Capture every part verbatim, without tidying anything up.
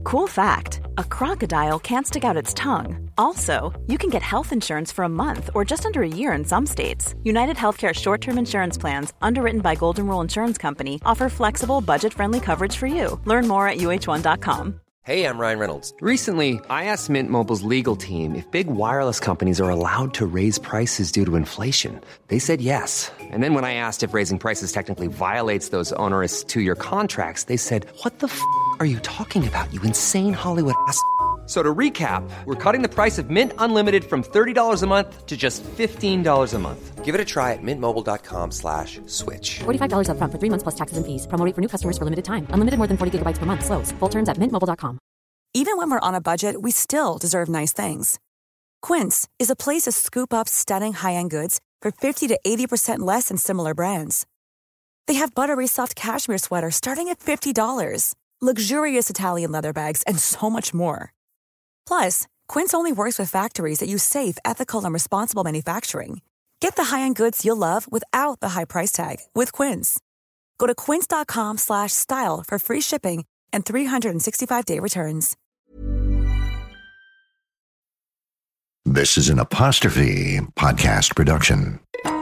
Cool fact, a crocodile can't stick out its tongue. Also, you can get health insurance for a month or just under a year in some states. United Healthcare short-term insurance plans, underwritten by Golden Rule Insurance Company, offer flexible, budget-friendly coverage for you. Learn more at U H one dot com. Hey, I'm Ryan Reynolds. Recently, I asked Mint Mobile's legal team if big wireless companies are allowed to raise prices due to inflation. They said yes. And then when I asked if raising prices technically violates those onerous two-year contracts, they said, what the f*** are you talking about, you insane Hollywood ass f- So to recap, we're cutting the price of Mint Unlimited from thirty dollars a month to just fifteen dollars a month. Give it a try at mintmobile.com slash switch. forty-five dollars up front for three months plus taxes and fees. Promo rate for new customers for limited time. Unlimited more than forty gigabytes per month. Slows full terms at mint mobile dot com. Even when we're on a budget, we still deserve nice things. Quince is a place to scoop up stunning high-end goods for fifty to eighty percent less than similar brands. They have buttery soft cashmere sweaters starting at fifty dollars, luxurious Italian leather bags, and so much more. Plus, Quince only works with factories that use safe, ethical, and responsible manufacturing. Get the high-end goods you'll love without the high price tag with Quince. Go to quince.com slash style for free shipping and three sixty-five day returns. This is an Apostrophe podcast production.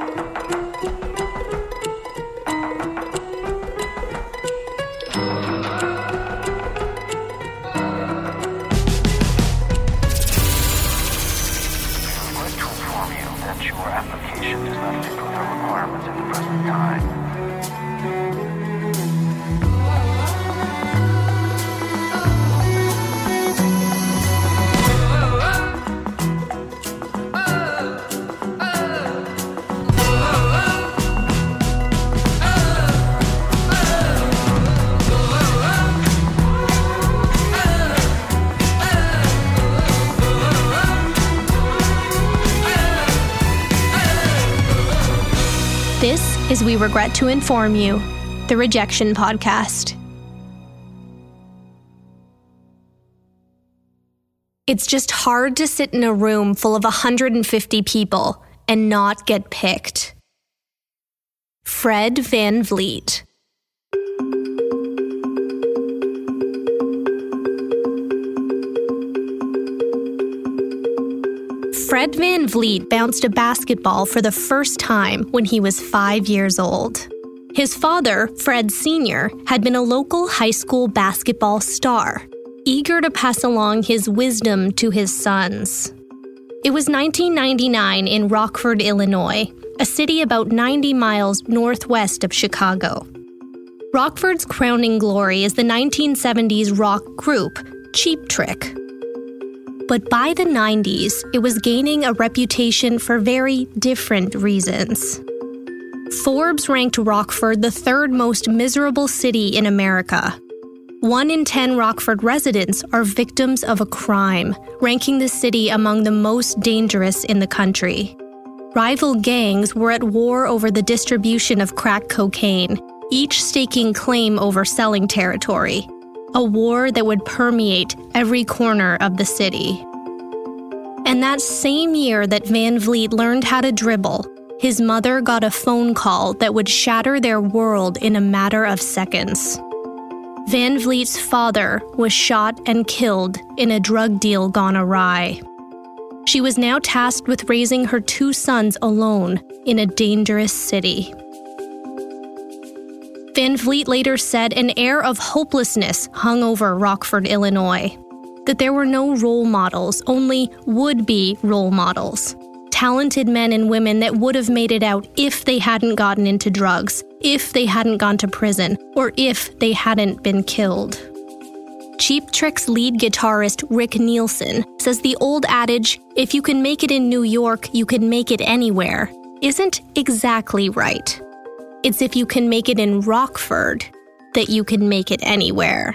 This is We Regret to Inform You, the Rejection Podcast. It's just hard to sit in a room full of one hundred fifty people and not get picked. Fred Van Vliet. Fred Van Vliet bounced a basketball for the first time when he was five years old. His father, Fred Senior, had been a local high school basketball star, eager to pass along his wisdom to his sons. It was nineteen ninety-nine in Rockford, Illinois, a city about ninety miles northwest of Chicago. Rockford's crowning glory is the nineteen seventies rock group Cheap Trick. But by the nineties, it was gaining a reputation for very different reasons. Forbes ranked Rockford the third most miserable city in America. One in ten Rockford residents are victims of a crime, ranking the city among the most dangerous in the country. Rival gangs were at war over the distribution of crack cocaine, each staking claim over selling territory. A war that would permeate every corner of the city. And that same year that Van Vliet learned how to dribble, his mother got a phone call that would shatter their world in a matter of seconds. Van Vliet's father was shot and killed in a drug deal gone awry. She was now tasked with raising her two sons alone in a dangerous city. Van Vliet later said an air of hopelessness hung over Rockford, Illinois. That there were no role models, only would-be role models. Talented men and women that would have made it out if they hadn't gotten into drugs, if they hadn't gone to prison, or if they hadn't been killed. Cheap Trick's lead guitarist Rick Nielsen says the old adage, if you can make it in New York, you can make it anywhere, isn't exactly right. It's if you can make it in Rockford that you can make it anywhere.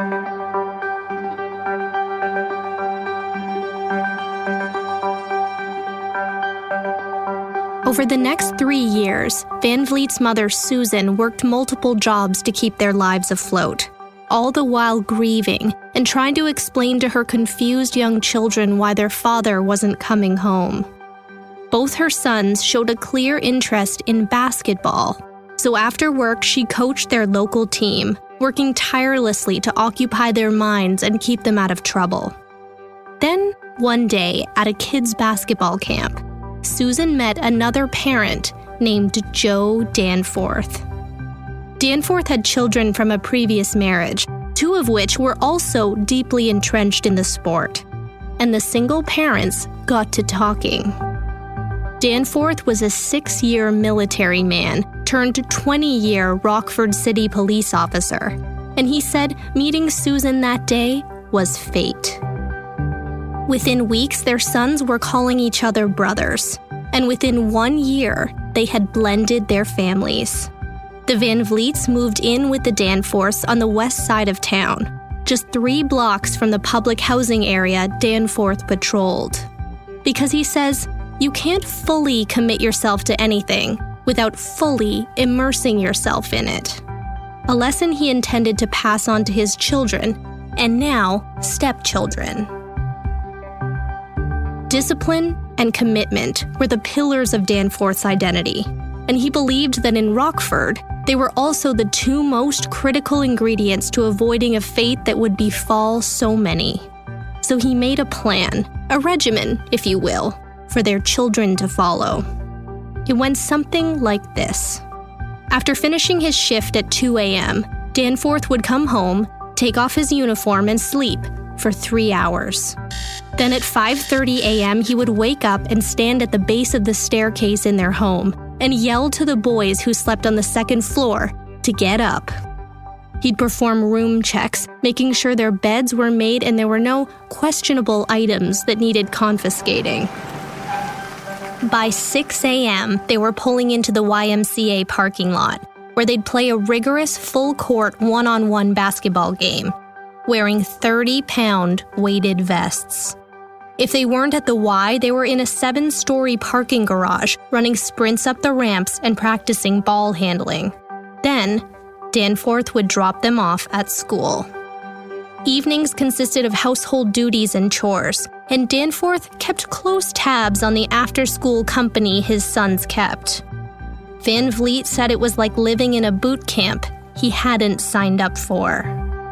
Over the next three years, Van Vliet's mother Susan worked multiple jobs to keep their lives afloat, all the while grieving and trying to explain to her confused young children why their father wasn't coming home. Both her sons showed a clear interest in basketball. So after work, she coached their local team, working tirelessly to occupy their minds and keep them out of trouble. Then, one day, at a kids' basketball camp, Susan met another parent named Joe Danforth. Danforth had children from a previous marriage, two of which were also deeply entrenched in the sport. And the single parents got to talking. Danforth was a six-year military man turned twenty-year Rockford City police officer, and he said meeting Susan that day was fate. Within weeks, their sons were calling each other brothers, and within one year, they had blended their families. The Van Vliets moved in with the Danforths on the west side of town, just three blocks from the public housing area Danforth patrolled. Because he says, you can't fully commit yourself to anything without fully immersing yourself in it. A lesson he intended to pass on to his children, and now stepchildren. Discipline and commitment were the pillars of Danforth's identity, and he believed that in Rockford, they were also the two most critical ingredients to avoiding a fate that would befall so many. So he made a plan, a regimen, if you will, for their children to follow. It went something like this. After finishing his shift at two a.m., Danforth would come home, take off his uniform, and sleep for three hours. Then at five thirty a.m., he would wake up and stand at the base of the staircase in their home and yell to the boys who slept on the second floor to get up. He'd perform room checks, making sure their beds were made and there were no questionable items that needed confiscating. By six a.m., they were pulling into the Y M C A parking lot, where they'd play a rigorous full-court one-on-one basketball game, wearing thirty-pound weighted vests. If they weren't at the Y, they were in a seven-story parking garage, running sprints up the ramps and practicing ball handling. Then, Danforth would drop them off at school. Evenings consisted of household duties and chores, and Danforth kept close tabs on the after-school company his sons kept. Van Vliet said it was like living in a boot camp he hadn't signed up for.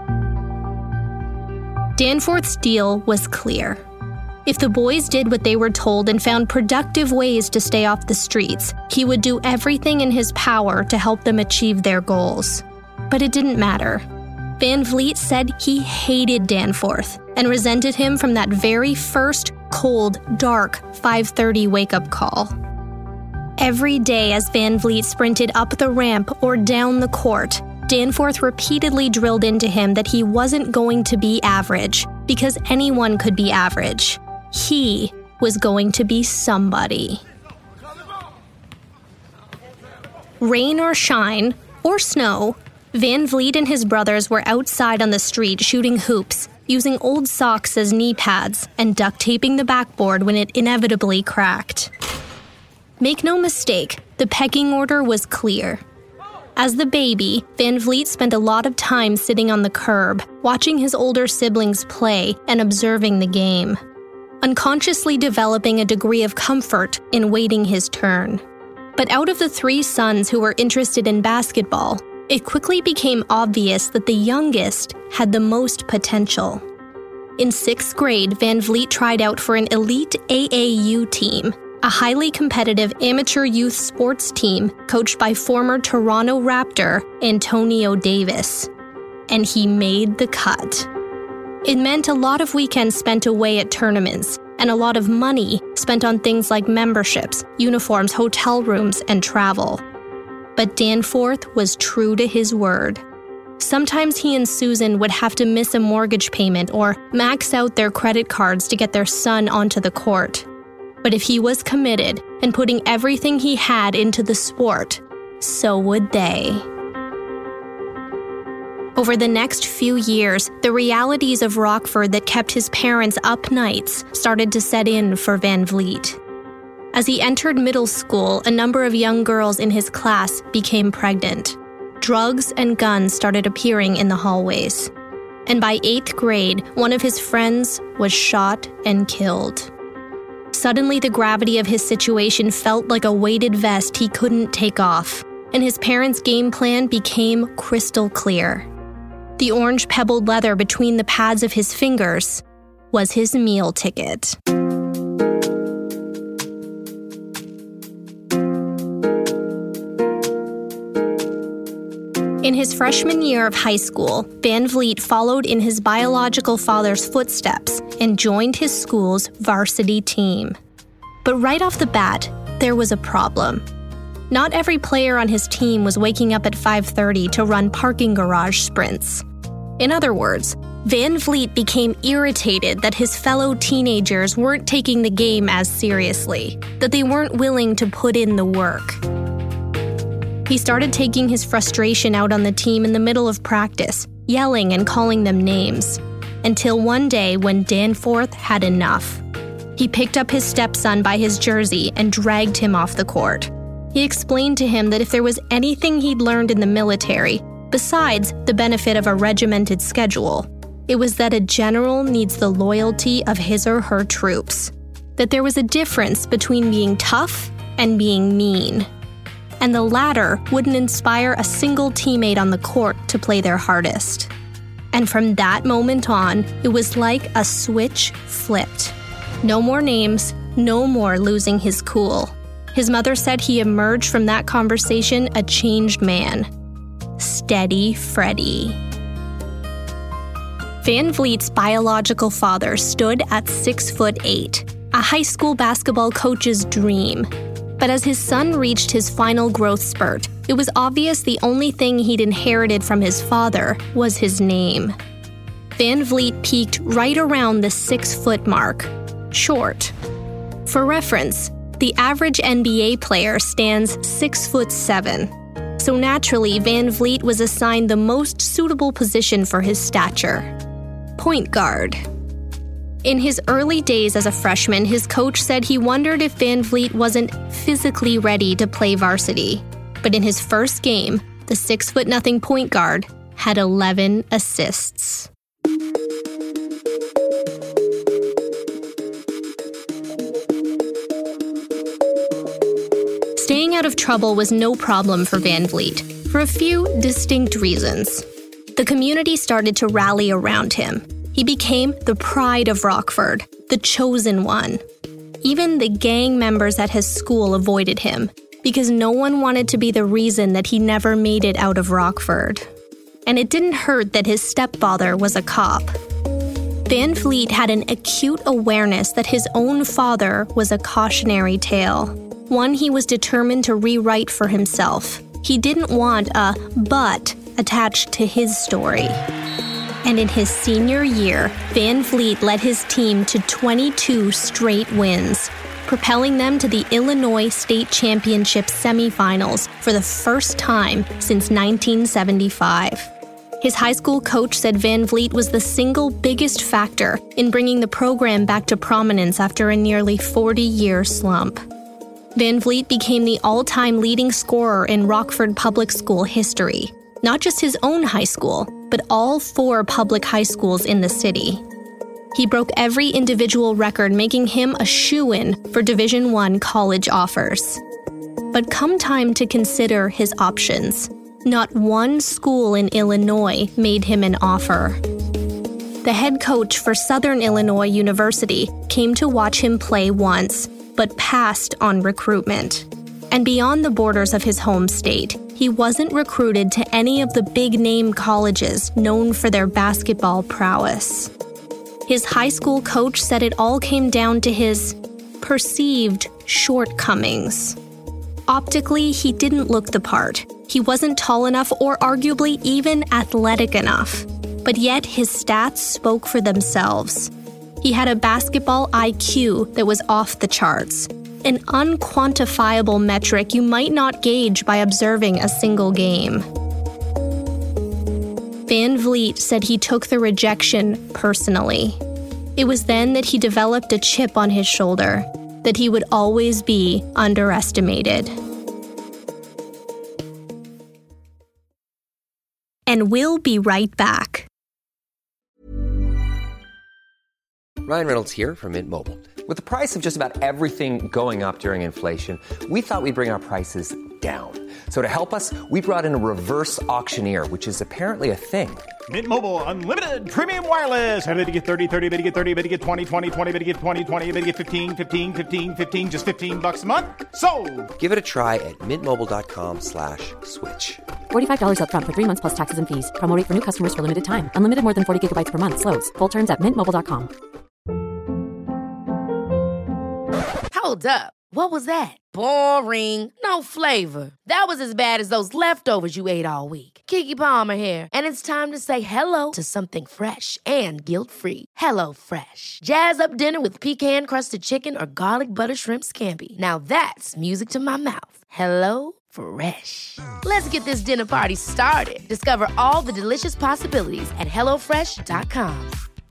Danforth's deal was clear. If the boys did what they were told and found productive ways to stay off the streets, he would do everything in his power to help them achieve their goals. But it didn't matter. Van Vliet said he hated Danforth and resented him from that very first cold, dark five thirty wake-up call. Every day as Van Vliet sprinted up the ramp or down the court, Danforth repeatedly drilled into him that he wasn't going to be average, because anyone could be average. He was going to be somebody. Rain or shine, or snow, Van Vliet and his brothers were outside on the street shooting hoops, using old socks as knee pads and duct taping the backboard when it inevitably cracked. Make no mistake, the pecking order was clear. As the baby, Van Vliet spent a lot of time sitting on the curb, watching his older siblings play and observing the game, unconsciously developing a degree of comfort in waiting his turn. But out of the three sons who were interested in basketball, it quickly became obvious that the youngest had the most potential. In sixth grade, Van Vliet tried out for an elite A A U team, a highly competitive amateur youth sports team coached by former Toronto Raptor Antonio Davis. And he made the cut. It meant a lot of weekends spent away at tournaments, and a lot of money spent on things like memberships, uniforms, hotel rooms, and travel. But Danforth was true to his word. Sometimes he and Susan would have to miss a mortgage payment or max out their credit cards to get their son onto the court. But if he was committed and putting everything he had into the sport, so would they. Over the next few years, the realities of Rockford that kept his parents up nights started to set in for Van Vliet. As he entered middle school, a number of young girls in his class became pregnant. Drugs and guns started appearing in the hallways. And by eighth grade, one of his friends was shot and killed. Suddenly, the gravity of his situation felt like a weighted vest he couldn't take off, and his parents' game plan became crystal clear. The orange pebbled leather between the pads of his fingers was his meal ticket. In his freshman year of high school, Van Vliet followed in his biological father's footsteps and joined his school's varsity team. But right off the bat, there was a problem. Not every player on his team was waking up at five thirty to run parking garage sprints. In other words, Van Vliet became irritated that his fellow teenagers weren't taking the game as seriously, that they weren't willing to put in the work. He started taking his frustration out on the team in the middle of practice, yelling and calling them names, until one day when Danforth had enough. He picked up his stepson by his jersey and dragged him off the court. He explained to him that if there was anything he'd learned in the military, besides the benefit of a regimented schedule, it was that a general needs the loyalty of his or her troops, that there was a difference between being tough and being mean. And the latter wouldn't inspire a single teammate on the court to play their hardest. And from that moment on, it was like a switch flipped. No more names, no more losing his cool. His mother said he emerged from that conversation a changed man. Steady Freddy. Van Vliet's biological father stood at six foot eight, a high school basketball coach's dream. But as his son reached his final growth spurt, it was obvious the only thing he'd inherited from his father was his name. Van Vliet peaked right around the six-foot mark, short. For reference, the average N B A player stands six foot seven. So naturally, Van Vliet was assigned the most suitable position for his stature: point guard. In his early days as a freshman, his coach said he wondered if Van Vliet wasn't physically ready to play varsity. But in his first game, the six-foot-nothing point guard had eleven assists. Staying out of trouble was no problem for Van Vliet, for a few distinct reasons. The community started to rally around him. He became the pride of Rockford, the chosen one. Even the gang members at his school avoided him, because no one wanted to be the reason that he never made it out of Rockford. And it didn't hurt that his stepfather was a cop. Van Vliet had an acute awareness that his own father was a cautionary tale, one he was determined to rewrite for himself. He didn't want a "but" attached to his story. And in his senior year, Van Vliet led his team to twenty-two straight wins, propelling them to the Illinois State Championship semifinals for the first time since nineteen seventy-five. His high school coach said Van Vliet was the single biggest factor in bringing the program back to prominence after a nearly forty-year slump. Van Vliet became the all-time leading scorer in Rockford Public School history, not just his own high school, but all four public high schools in the city. He broke every individual record, making him a shoo-in for Division I college offers. But come time to consider his options, not one school in Illinois made him an offer. The head coach for Southern Illinois University came to watch him play once, but passed on recruitment. And beyond the borders of his home state, he wasn't recruited to any of the big-name colleges known for their basketball prowess. His high school coach said it all came down to his perceived shortcomings. Optically, he didn't look the part. He wasn't tall enough or arguably even athletic enough. But yet his stats spoke for themselves. He had a basketball I Q that was off the charts, an unquantifiable metric you might not gauge by observing a single game. Van Vliet said he took the rejection personally. It was then that he developed a chip on his shoulder, that he would always be underestimated. And we'll be right back. Ryan Reynolds here from Mint Mobile. With the price of just about everything going up during inflation, we thought we'd bring our prices down. So to help us, we brought in a reverse auctioneer, which is apparently a thing. Mint Mobile Unlimited Premium Wireless. How to get thirty, thirty, how to get thirty, how to get twenty, twenty, twenty, how to get twenty, twenty, how to get fifteen, fifteen, fifteen, fifteen, just fifteen bucks a month? Sold! Give it a try at mintmobile.com slash switch. forty-five dollars up front for three months plus taxes and fees. Promo rate for new customers for limited time. Unlimited more than forty gigabytes per month. Slows full terms at mint mobile dot com. Hold up. What was that? Boring. No flavor. That was as bad as those leftovers you ate all week. Keke Palmer here, and it's time to say hello to something fresh and guilt-free. Hello Fresh. Jazz up dinner with pecan-crusted chicken or garlic butter shrimp scampi. Now that's music to my mouth. Hello Fresh. Let's get this dinner party started. Discover all the delicious possibilities at hello fresh dot com.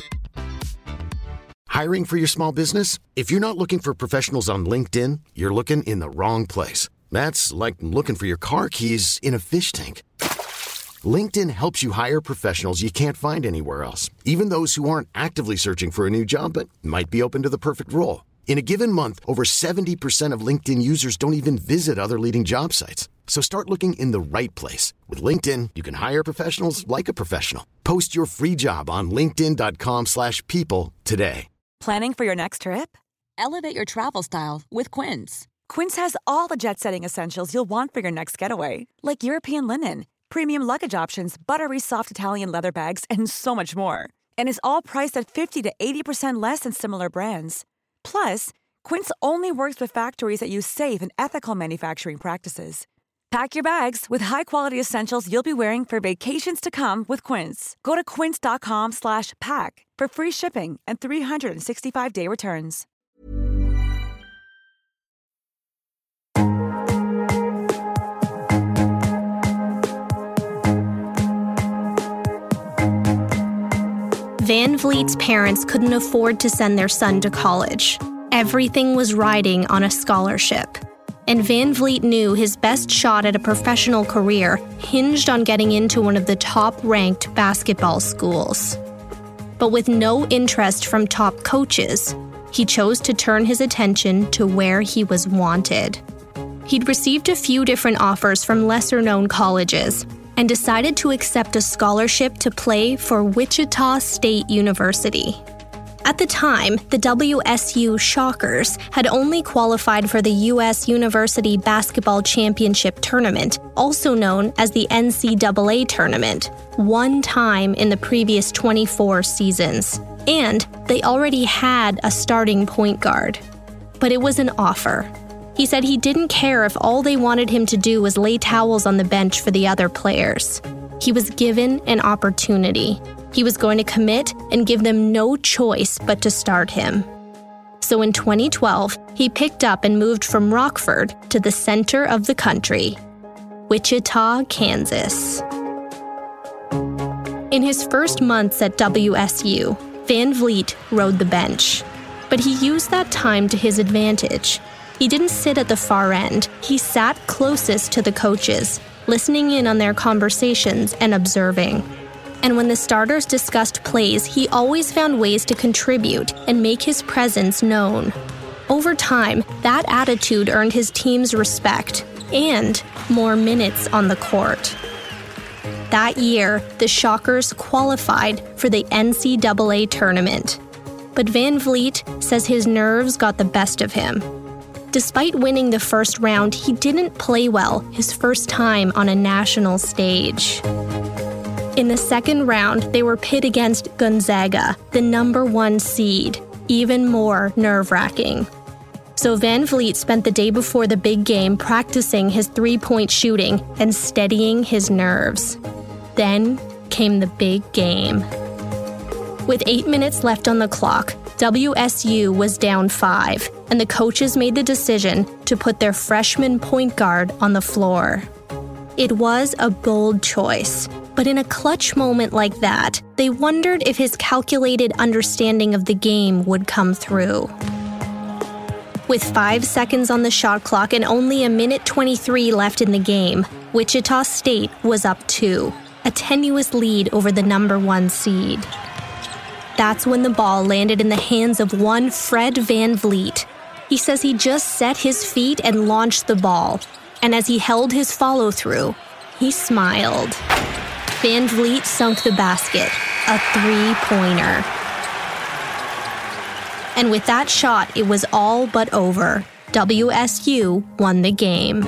Hiring for your small business? If you're not looking for professionals on LinkedIn, you're looking in the wrong place. That's like looking for your car keys in a fish tank. LinkedIn helps you hire professionals you can't find anywhere else, even those who aren't actively searching for a new job but might be open to the perfect role. In a given month, over seventy percent of LinkedIn users don't even visit other leading job sites. So start looking in the right place. With LinkedIn, you can hire professionals like a professional. Post your free job on linkedin dot com slash people today. Planning for your next trip? Elevate your travel style with Quince. Quince has all the jet-setting essentials you'll want for your next getaway, like European linen, premium luggage options, buttery soft Italian leather bags, and so much more. And is all priced at fifty to eighty percent less than similar brands. Plus, Quince only works with factories that use safe and ethical manufacturing practices. Pack your bags with high-quality essentials you'll be wearing for vacations to come with Quince. Go to quince dot com slash pack for free shipping and three sixty-five day returns. Van Vliet's parents couldn't afford to send their son to college. Everything was riding on a scholarship. And Van Vliet knew his best shot at a professional career hinged on getting into one of the top-ranked basketball schools. But with no interest from top coaches, he chose to turn his attention to where he was wanted. He'd received a few different offers from lesser-known colleges and decided to accept a scholarship to play for Wichita State University. At the time, the W S U Shockers had only qualified for the U S University Basketball Championship Tournament, also known as the N C double A Tournament, one time in the previous twenty-four seasons. And they already had a starting point guard. But it was an offer. He said he didn't care if all they wanted him to do was lay towels on the bench for the other players. He was given an opportunity. He was going to commit and give them no choice but to start him. So in twenty twelve, he picked up and moved from Rockford to the center of the country, Wichita, Kansas. In his first months at W S U, Van Vliet rode the bench. But he used that time to his advantage. He didn't sit at the far end. He sat closest to the coaches, listening in on their conversations and observing. And when the starters discussed plays, he always found ways to contribute and make his presence known. Over time, that attitude earned his team's respect and more minutes on the court. That year, the Shockers qualified for the N C double A tournament. But Van Vliet says his nerves got the best of him. Despite winning the first round, he didn't play well his first time on a national stage. In the second round, they were pit against Gonzaga, the number one seed, even more nerve-wracking. So Van Vliet spent the day before the big game practicing his three-point shooting and steadying his nerves. Then came the big game. With eight minutes left on the clock, W S U was down five, and the coaches made the decision to put their freshman point guard on the floor. It was a bold choice, but in a clutch moment like that, they wondered if his calculated understanding of the game would come through. With five seconds on the shot clock and only a minute twenty-three left in the game, Wichita State was up two, a tenuous lead over the number one seed. That's when the ball landed in the hands of one Fred Van Vliet. He says he just set his feet and launched the ball. and as he held his follow-through, he smiled. Van Vliet sunk the basket, a three-pointer. And with that shot, it was all but over. W S U won the game.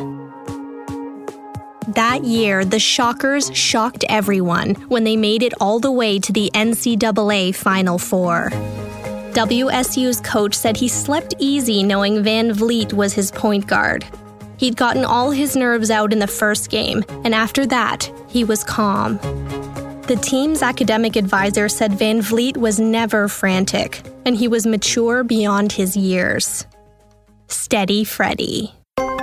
That year, the Shockers shocked everyone when they made it all the way to the N C double A Final Four. W S U's coach said he slept easy knowing Van Vliet was his point guard. He'd gotten all his nerves out in the first game, and after that, he was calm. The team's academic advisor said Van Vliet was never frantic, and he was mature beyond his years. Steady Freddy.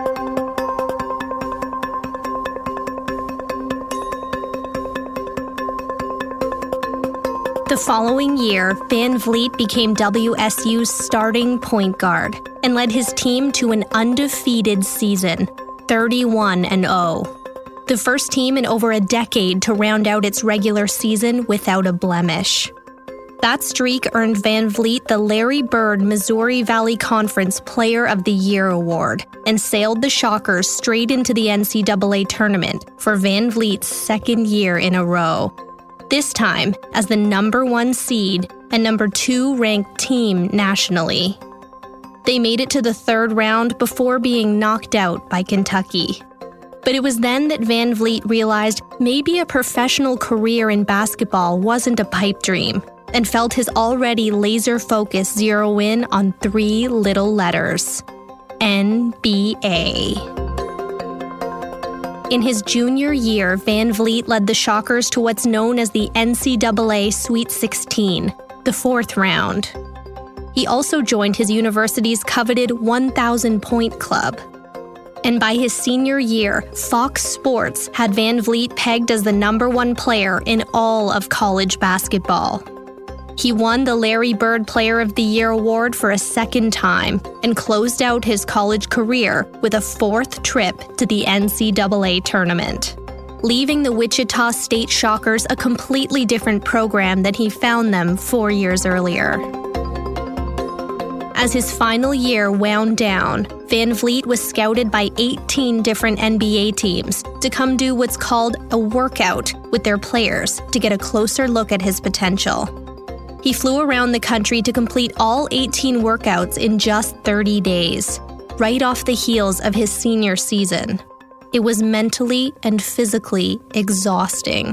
The following year, Van Vliet became W S U's starting point guard and led his team to an undefeated season, thirty-one and oh. The first team in over a decade to round out its regular season without a blemish. That streak earned Van Vliet the Larry Bird Missouri Valley Conference Player of the Year award and sailed the Shockers straight into the N C double A tournament for Van Vliet's second year in a row. This time as the number one seed and number two ranked team nationally. They made it to the third round before being knocked out by Kentucky. But it was then that Van Vliet realized maybe a professional career in basketball wasn't a pipe dream, and felt his already laser-focused zero in on three little letters: N B A. In his junior year, Van Vliet led the Shockers to what's known as the N C double A Sweet sixteen, the fourth round. He also joined his university's coveted one thousand point club. And by his senior year, Fox Sports had Van Vliet pegged as the number one player in all of college basketball. He won the Larry Bird Player of the Year award for a second time and closed out his college career with a fourth trip to the N C double A tournament, leaving the Wichita State Shockers a completely different program than he found them four years earlier. As his final year wound down, Van Vliet was scouted by eighteen different N B A teams to come do what's called a workout with their players to get a closer look at his potential. He flew around the country to complete all eighteen workouts in just thirty days, right off the heels of his senior season. It was mentally and physically exhausting.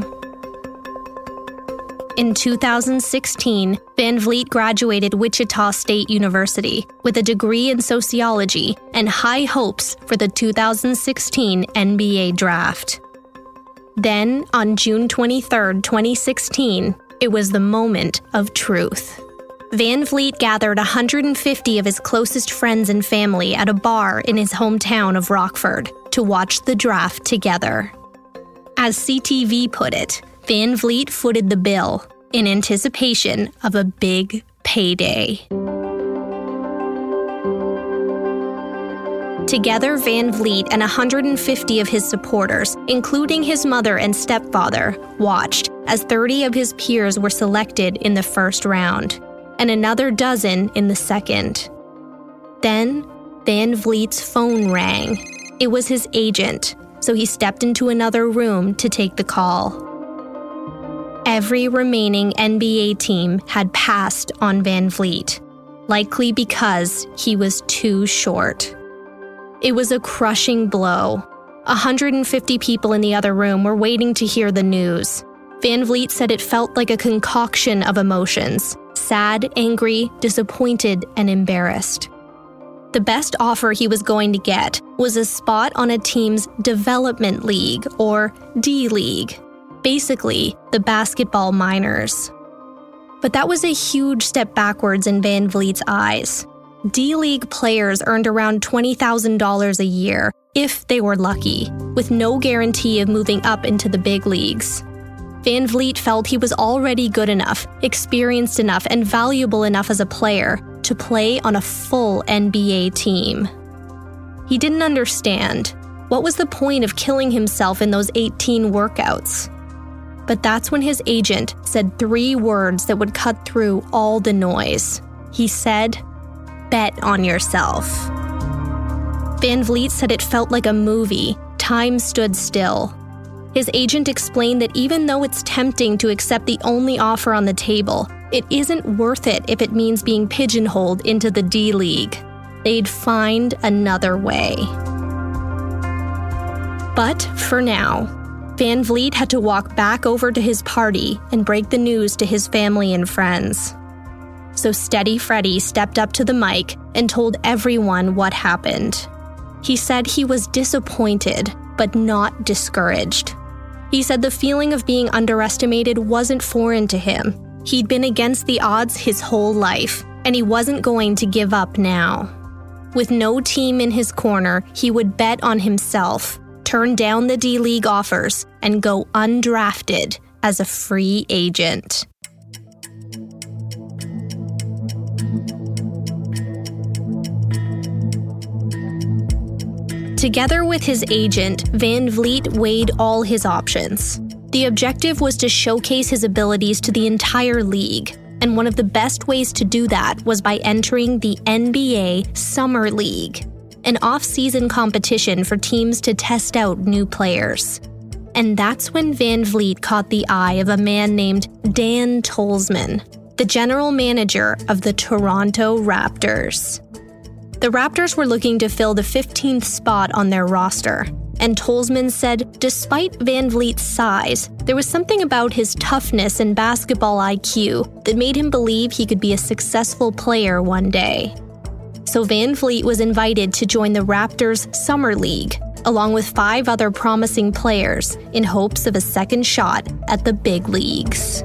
In two thousand sixteen, Van Vliet graduated Wichita State University with a degree in sociology and high hopes for the two thousand sixteen N B A draft. Then, on June twenty-third, twenty sixteen, it was the moment of truth. Van Vliet gathered one hundred fifty of his closest friends and family at a bar in his hometown of Rockford to watch the draft together. As C T V put it, Van Vliet footed the bill in anticipation of a big payday. Together, Van Vliet and one hundred fifty of his supporters, including his mother and stepfather, watched as thirty of his peers were selected in the first round, and another dozen in the second. Then, Van Vliet's phone rang. It was his agent, so he stepped into another room to take the call. Every remaining N B A team had passed on Van Vliet, likely because he was too short. It was a crushing blow. one hundred fifty people in the other room were waiting to hear the news. Van Vliet said it felt like a concoction of emotions: sad, angry, disappointed, and embarrassed. The best offer he was going to get was a spot on a team's development league, or D-League, basically the basketball minors. But that was a huge step backwards in Van Vliet's eyes. D-League players earned around twenty thousand dollars a year, if they were lucky, with no guarantee of moving up into the big leagues. Van Vliet felt he was already good enough, experienced enough, and valuable enough as a player to play on a full N B A team. He didn't understand. What was the point of killing himself in those eighteen workouts? But that's when his agent said three words that would cut through all the noise. He said, "Bet on yourself." Van Vliet said it felt like a movie. Time stood still. His agent explained that even though it's tempting to accept the only offer on the table, it isn't worth it if it means being pigeonholed into the D-League. They'd find another way. But for now, Van Vliet had to walk back over to his party and break the news to his family and friends. So Steady Freddy stepped up to the mic and told everyone what happened. He said he was disappointed, but not discouraged. He said the feeling of being underestimated wasn't foreign to him. He'd been against the odds his whole life, and he wasn't going to give up now. With no team in his corner, he would bet on himself, turn down the D-League offers, and go undrafted as a free agent. Together with his agent, Van Vliet weighed all his options. The objective was to showcase his abilities to the entire league, and one of the best ways to do that was by entering the N B A Summer League, an off-season competition for teams to test out new players. And that's when Van Vliet caught the eye of a man named Dan Tolzman, the general manager of the Toronto Raptors. The Raptors were looking to fill the fifteenth spot on their roster, and Tolzman said despite Van Vliet's size, there was something about his toughness and basketball I Q that made him believe he could be a successful player one day. So Van Vliet was invited to join the Raptors Summer League, along with five other promising players, in hopes of a second shot at the big leagues.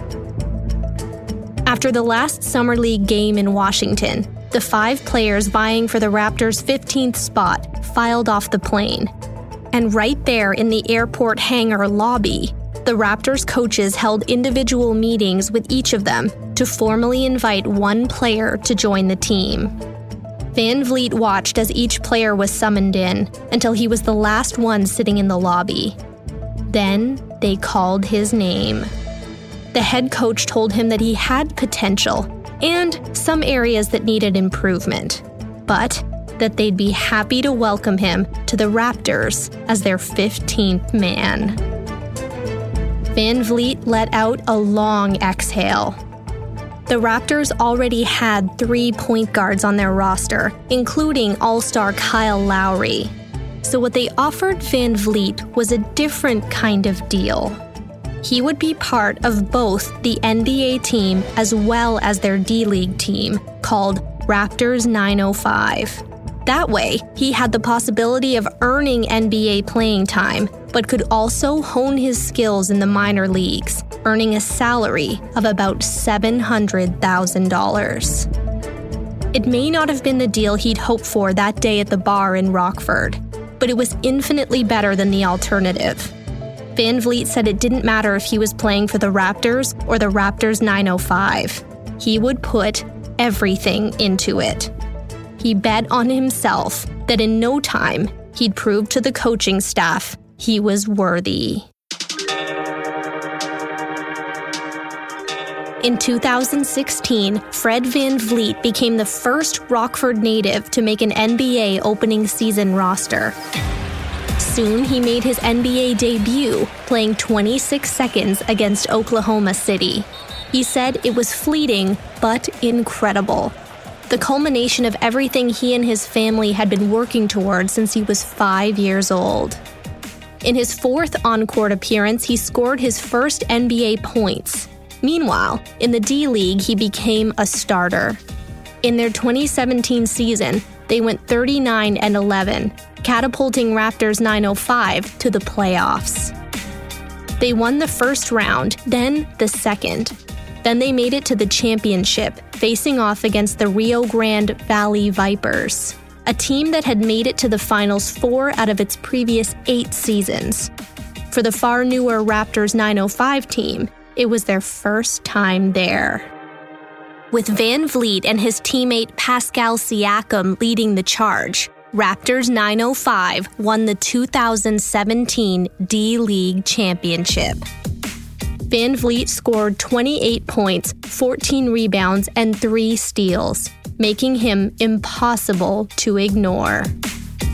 After the last Summer League game in Washington, the five players vying for the Raptors' fifteenth spot filed off the plane. And right there in the airport hangar lobby, the Raptors coaches held individual meetings with each of them to formally invite one player to join the team. Van Vliet watched as each player was summoned in until he was the last one sitting in the lobby. Then they called his name. The head coach told him that he had potential and some areas that needed improvement, but that they'd be happy to welcome him to the Raptors as their fifteenth man. Van Vliet let out a long exhale. The Raptors already had three point guards on their roster, including All-Star Kyle Lowry. So what they offered Van Vliet was a different kind of deal. He would be part of both the N B A team as well as their D-League team, called Raptors nine oh five. That way, he had the possibility of earning N B A playing time, but could also hone his skills in the minor leagues, earning a salary of about seven hundred thousand dollars. It may not have been the deal he'd hoped for that day at the bar in Rockford, but it was infinitely better than the alternative. Van Vliet said it didn't matter if he was playing for the Raptors or the Raptors nine oh five. He would put everything into it. He bet on himself that in no time, he'd prove to the coaching staff he was worthy. In two thousand sixteen, Fred Van Vliet became the first Rockford native to make an N B A opening season roster. Soon, he made his N B A debut, playing twenty-six seconds against Oklahoma City. He said it was fleeting, but incredible. The culmination of everything he and his family had been working towards since he was five years old. In his fourth on-court appearance, he scored his first N B A points. Meanwhile, in the D-League, he became a starter. In their twenty seventeen season, they went thirty-nine and eleven, catapulting Raptors nine oh five to the playoffs. They won the first round, then the second. Then they made it to the championship, facing off against the Rio Grande Valley Vipers, a team that had made it to the finals four out of its previous eight seasons. For the far newer Raptors nine oh five team, it was their first time there. With Van Vliet and his teammate Pascal Siakam leading the charge, Raptors nine oh five won the two thousand seventeen D-League Championship. Van Vliet scored twenty-eight points, fourteen rebounds, and three steals, making him impossible to ignore.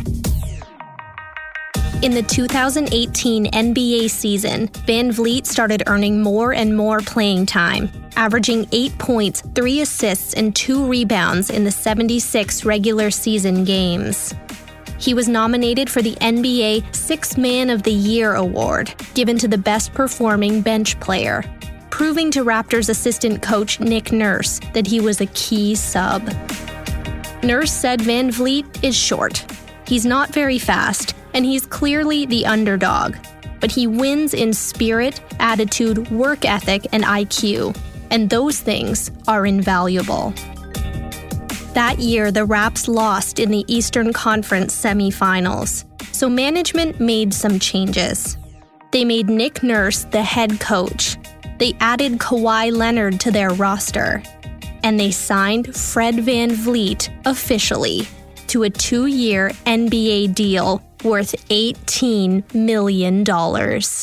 In the two thousand eighteen N B A season, Van Vliet started earning more and more playing time, averaging eight points, three assists, and two rebounds in the seventy-six regular season games. He was nominated for the N B A Sixth Man of the Year award, given to the best performing bench player, proving to Raptors assistant coach Nick Nurse that he was a key sub. Nurse said Van Vliet is short. He's not very fast, and he's clearly the underdog. But he wins in spirit, attitude, work ethic, and I Q, and those things are invaluable. That year, the Raps lost in the Eastern Conference semifinals, so management made some changes. They made Nick Nurse the head coach. They added Kawhi Leonard to their roster, and they signed Fred VanVleet officially to a two-year N B A deal worth eighteen million dollars.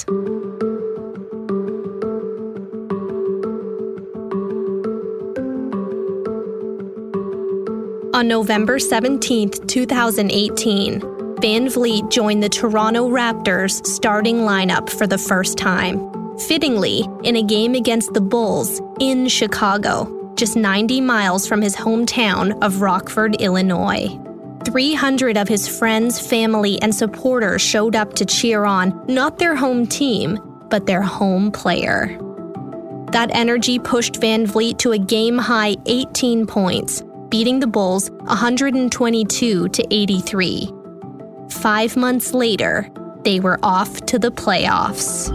On November seventeenth, twenty eighteen, VanVleet joined the Toronto Raptors starting lineup for the first time, fittingly in a game against the Bulls in Chicago, just ninety miles from his hometown of Rockford, Illinois. three hundred of his friends, family, and supporters showed up to cheer on not their home team, but their home player. That energy pushed VanVleet to a game-high eighteen points, beating the Bulls one twenty-two to eighty-three. Five months later, they were off to the playoffs.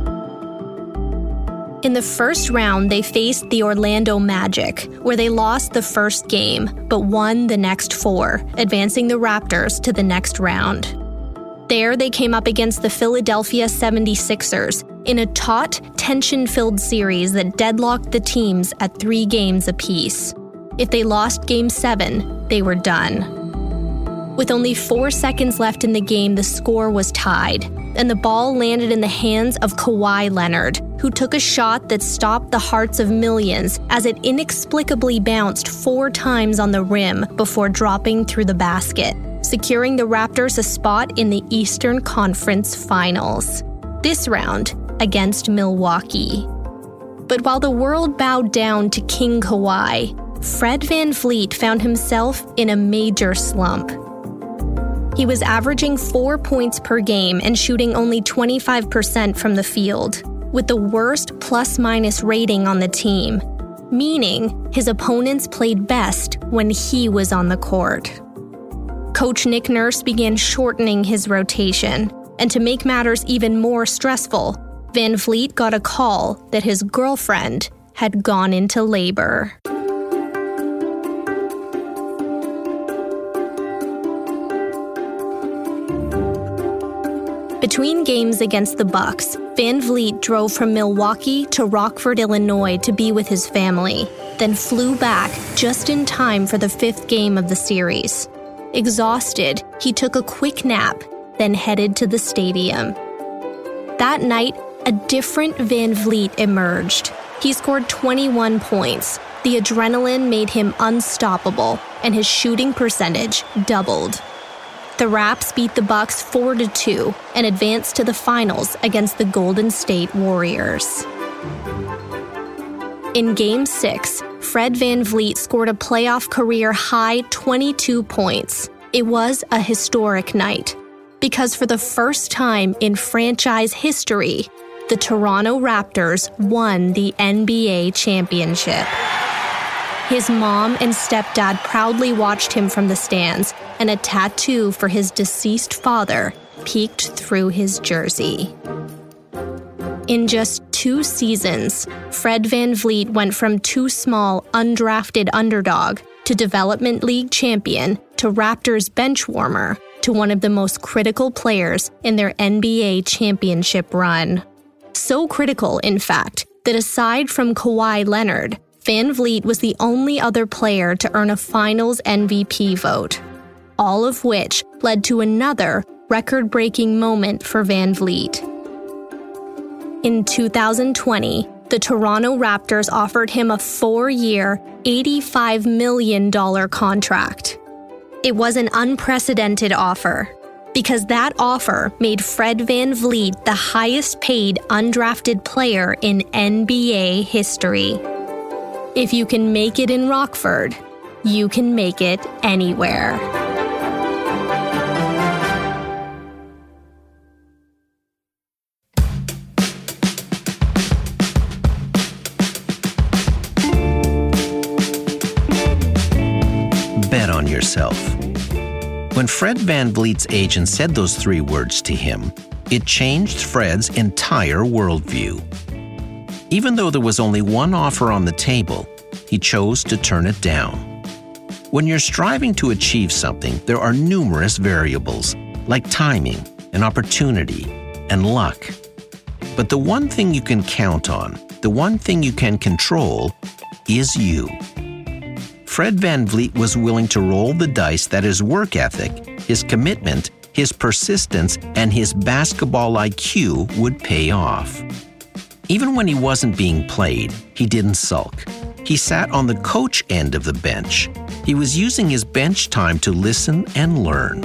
In the first round, they faced the Orlando Magic, where they lost the first game, but won the next four, advancing the Raptors to the next round. There, they came up against the Philadelphia seventy-sixers in a taut, tension-filled series that deadlocked the teams at three games apiece. If they lost Game seven, they were done. With only four seconds left in the game, the score was tied, and the ball landed in the hands of Kawhi Leonard, who took a shot that stopped the hearts of millions as it inexplicably bounced four times on the rim before dropping through the basket, securing the Raptors a spot in the Eastern Conference Finals, this round against Milwaukee. But while the world bowed down to King Kawhi, Fred VanVleet found himself in a major slump. He was averaging four points per game and shooting only twenty-five percent from the field, with the worst plus-minus rating on the team, meaning his opponents played best when he was on the court. Coach Nick Nurse began shortening his rotation, and to make matters even more stressful, VanVleet got a call that his girlfriend had gone into labor. Between games against the Bucks, VanVleet drove from Milwaukee to Rockford, Illinois to be with his family, then flew back just in time for the fifth game of the series. Exhausted, he took a quick nap, then headed to the stadium. That night, a different VanVleet emerged. He scored twenty-one points. The adrenaline made him unstoppable, and his shooting percentage doubled. The Raps beat the Bucks four to two and advanced to the finals against the Golden State Warriors. In Game six, Fred VanVleet scored a playoff career-high twenty-two points. It was a historic night, because for the first time in franchise history, the Toronto Raptors won the N B A championship. His mom and stepdad proudly watched him from the stands, and a tattoo for his deceased father peeked through his jersey. In just two seasons, Fred VanVleet went from too small, undrafted underdog to development league champion to Raptors bench warmer to one of the most critical players in their N B A championship run. So critical, in fact, that aside from Kawhi Leonard, VanVleet was the only other player to earn a Finals M V P vote, all of which led to another record-breaking moment for VanVleet. In two thousand twenty, the Toronto Raptors offered him a four-year, eighty-five million dollars contract. It was an unprecedented offer. because that offer made Fred VanVleet the highest paid undrafted player in N B A history. If you can make it in Rockford, you can make it anywhere. Bet on yourself. When Fred VanVleet's agent said those three words to him, it changed Fred's entire worldview. Even though there was only one offer on the table, he chose to turn it down. When you're striving to achieve something, there are numerous variables, like timing and opportunity and luck. But the one thing you can count on, the one thing you can control, is you. Fred VanVleet was willing to roll the dice that his work ethic, his commitment, his persistence, and his basketball I Q would pay off. Even when he wasn't being played, he didn't sulk. He sat on the coach end of the bench. He was using his bench time to listen and learn.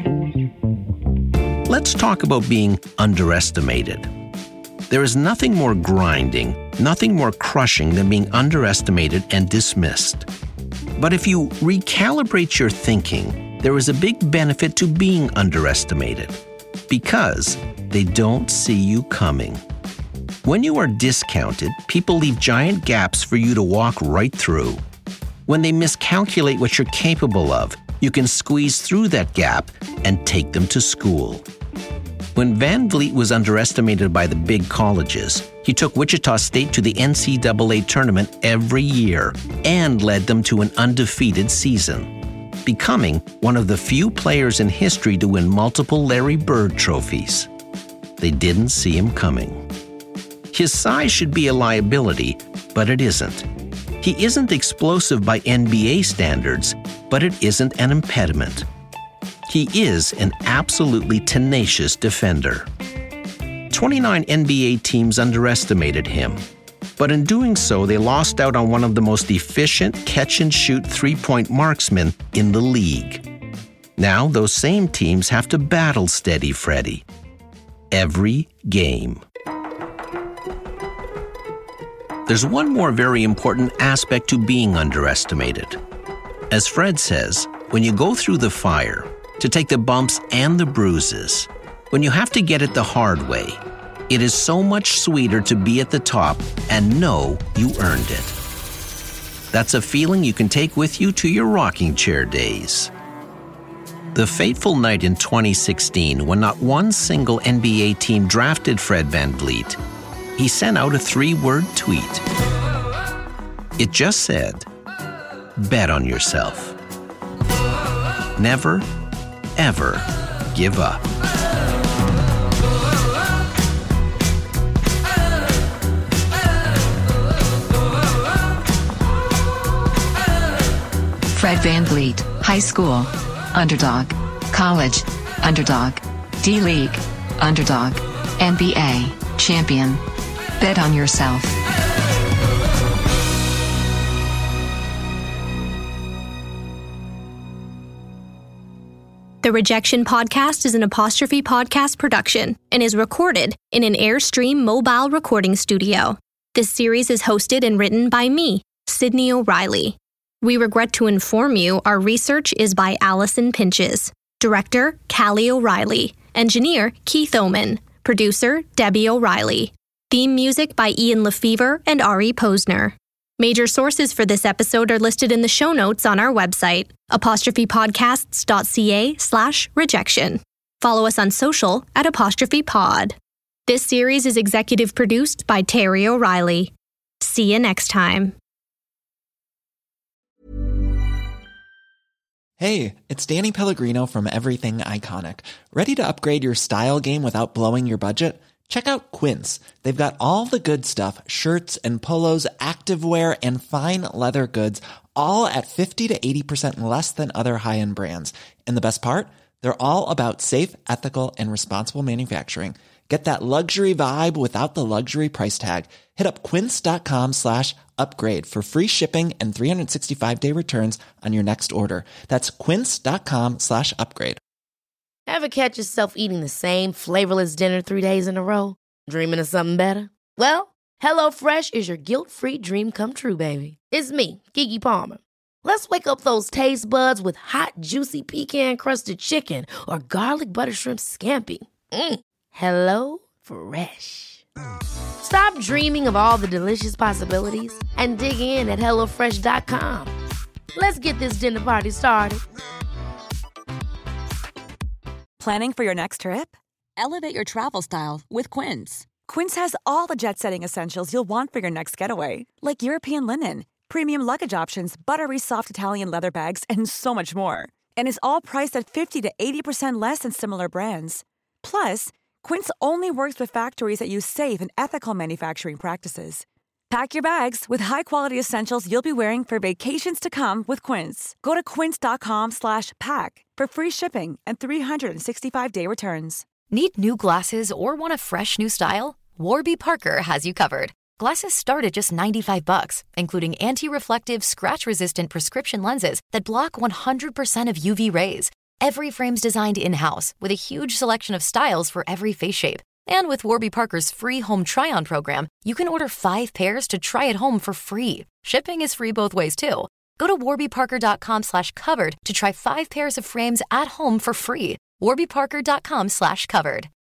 Let's talk about being underestimated. There is nothing more grinding, nothing more crushing than being underestimated and dismissed. But if you recalibrate your thinking, there is a big benefit to being underestimated, because they don't see you coming. When you are discounted, people leave giant gaps for you to walk right through. When they miscalculate what you're capable of, you can squeeze through that gap and take them to school. When VanVleet was underestimated by the big colleges, he took Wichita State to the N C double A tournament every year and led them to an undefeated season, becoming one of the few players in history to win multiple Larry Bird trophies. They didn't see him coming. His size should be a liability, but it isn't. He isn't explosive by N B A standards, but it isn't an impediment. He is an absolutely tenacious defender. twenty-nine N B A teams underestimated him, but in doing so, they lost out on one of the most efficient catch-and-shoot three-point marksmen in the league. Now, those same teams have to battle Steady Freddy every game. There's one more very important aspect to being underestimated. As Fred says, when you go through the fire, to take the bumps and the bruises, when you have to get it the hard way, it is so much sweeter to be at the top and know you earned it. That's a feeling you can take with you to your rocking chair days. The fateful night in twenty sixteen, when not one single N B A team drafted Fred VanVleet, he sent out a three-word tweet. It just said, "Bet on yourself. Never, ever give up." Fred VanVleet, high school, underdog, college, underdog, D-League, underdog, N B A, champion. Bet on yourself. The Rejection Podcast is an Apostrophe Podcast production and is recorded in an Airstream mobile recording studio. This series is hosted and written by me, Sydney O'Reilly. We regret to inform you our research is by Allison Pinches. Director, Callie O'Reilly. Engineer, Keith Oman. Producer, Debbie O'Reilly. Theme music by Ian Lefevre and Ari Posner. Major sources for this episode are listed in the show notes on our website, apostrophepodcasts.ca slash rejection. Follow us on social at apostrophe pod. This series is executive produced by Terry O'Reilly. See you next time. Hey, it's Danny Pellegrino from Everything Iconic. Ready to upgrade your style game without blowing your budget? Check out Quince. They've got all the good stuff, shirts and polos, activewear, and fine leather goods, all at fifty to eighty percent less than other high-end brands. And the best part? They're all about safe, ethical, and responsible manufacturing. Get that luxury vibe without the luxury price tag. Hit up quince.com slash upgrade for free shipping and three sixty-five day returns on your next order. That's quince.com slash upgrade. Ever catch yourself eating the same flavorless dinner three days in a row? Dreaming of something better? Well, HelloFresh is your guilt-free dream come true, baby. It's me, Keke Palmer. Let's wake up those taste buds with hot, juicy pecan-crusted chicken or garlic butter shrimp scampi. Mm. Hello Fresh. Stop dreaming of all the delicious possibilities and dig in at hello fresh dot com. Let's get this dinner party started. Planning for your next trip? Elevate your travel style with Quince. Quince has all the jet-setting essentials you'll want for your next getaway, like European linen, premium luggage options, buttery soft Italian leather bags, and so much more. And is all priced at fifty to eighty percent less than similar brands. Plus, Quince only works with factories that use safe and ethical manufacturing practices. Pack your bags with high-quality essentials you'll be wearing for vacations to come with Quince. Go to quince.com slash pack for free shipping and three sixty-five day returns. Need new glasses or want a fresh new style? Warby Parker has you covered. Glasses start at just ninety-five bucks, including anti-reflective, scratch-resistant prescription lenses that block one hundred percent of U V rays. Every frame's designed in-house with a huge selection of styles for every face shape. And with Warby Parker's free home try-on program, you can order five pairs to try at home for free. Shipping is free both ways, too. Go to warbyparker.com slash covered to try five pairs of frames at home for free. warbyparker.com slash covered.